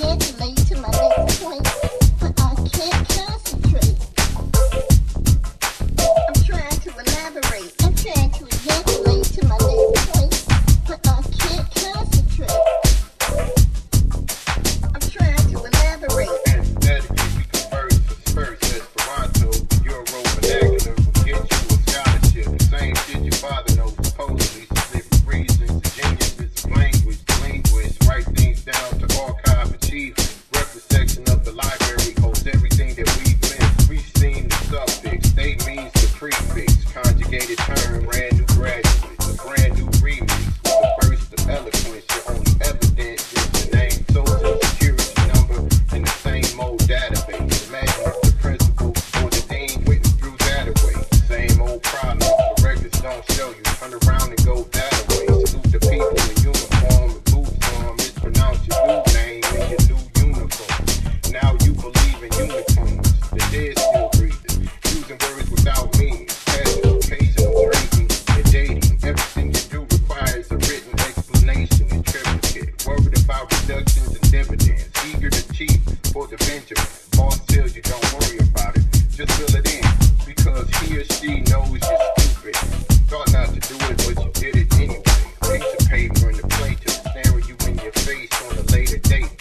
ejaculate to my next point, but I can't concentrate. I'm trying to elaborate. I'm trying to ejaculate to my next point, but I can't concentrate. I'm trying to elaborate. Aesthetically, we converse to spurs Esperanto. Euro vernacular will get you a scholarship. The same shit your father knows, supposedly. Specific reasons, the geniuses of language, the linguist, write things down to archive achievement. Reference section of the library holds everything that we've missed. We've seen the suffix, they means the prefix. Conjugated term, brand new graduates, a brand new remix. With a burst of eloquence, your only evidence is your name, social security number, and the same old database. Imagine if the principal or the dean went through that away. Same old problem, the records don't show you. Turn around and go that way. Salute the people in uniform and boots on. Mispronounce your new name in your new uniform. Now you believe in unicorns. The dead still breathing. Using words without meaning. Casual, occasional drinking and dating. Everything you do requires a written explanation and triplicate. Worried about reductions and dividends. Eager to cheat for the Benjamin. Boss tells you don't worry about it. Just fill it in. Because he or she knows you're stupid. Thought not to do it, but you did it anyway. A piece of paper and the plaintiff staring you in your face on a later date.